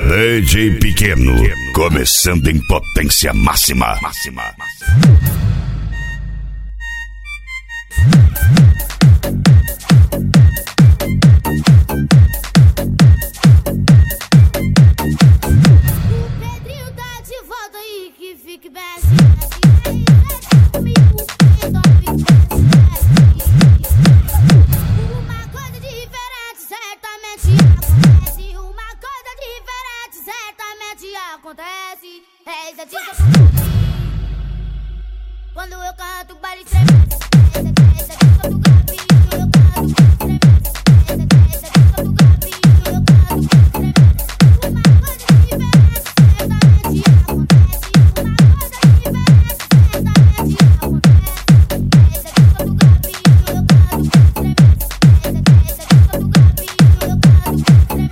DJ Pequeno, começando em potência máxima. Acontece, é isso disso quando eu canto, o baile treme. É isso disso do grave, eu canto, treme. É isso disso do grave, eu canto, treme. Uma coisa diferente, certamente acontece. Uma coisa diferente, certamente acontece. É isso disso do grave, eu canto, treme. É isso disso do grave, eu canto, treme.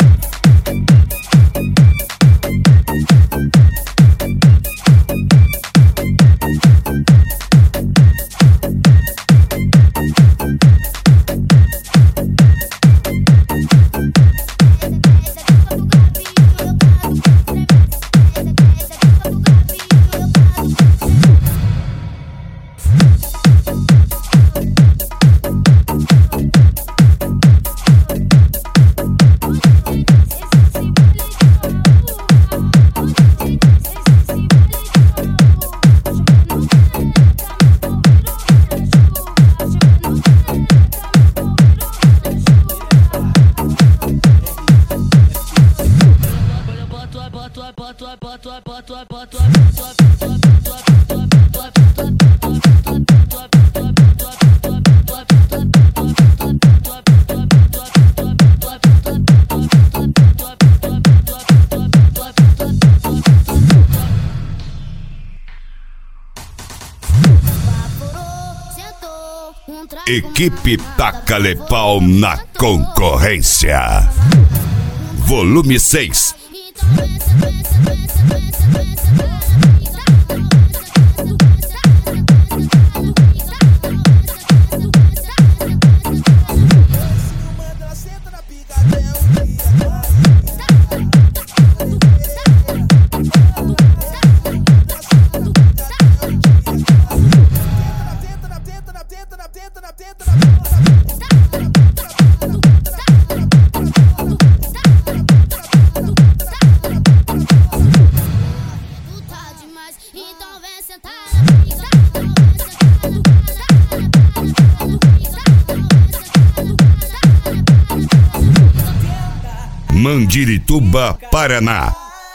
Equipe Taca-Lepau na concorrência. Volume 6. Mandirituba, Paraná.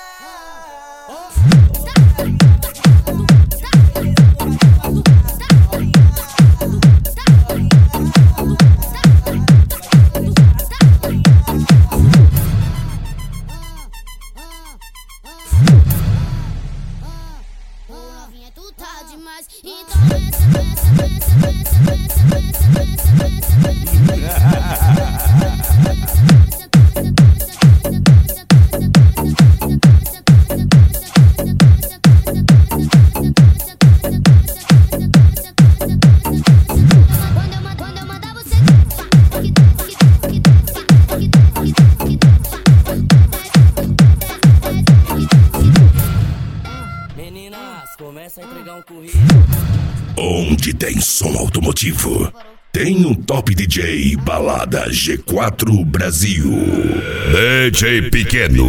Onde tem som automotivo, tem um Top DJ Balada G4 Brasil. DJ Pequeno.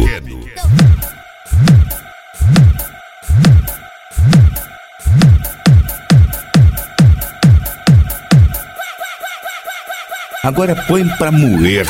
Agora põe pra moer.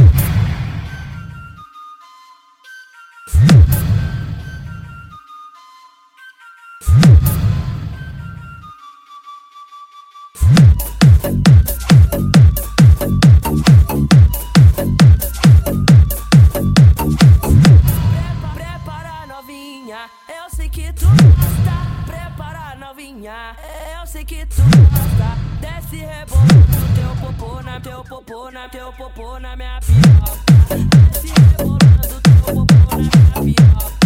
Prepara novinha, eu sei que tu gosta. Prepara novinha, eu sei que tu gosta. Desce rebolando teu popô na minha piroca. Desce rebolando teu popô na minha piroca.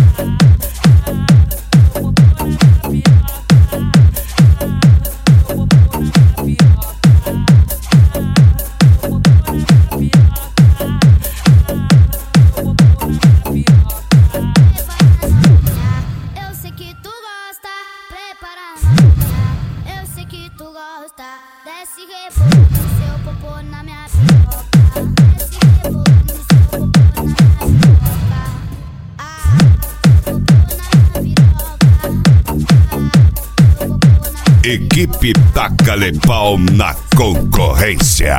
Teu popô na minha piroca. Teu popô na minha piroca. Teu popô na minha piroca. Teu popô na minha piroca. Equipe Taca-Pau na concorrência.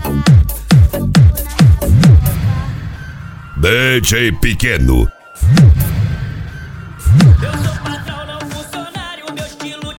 DJ Pequeno.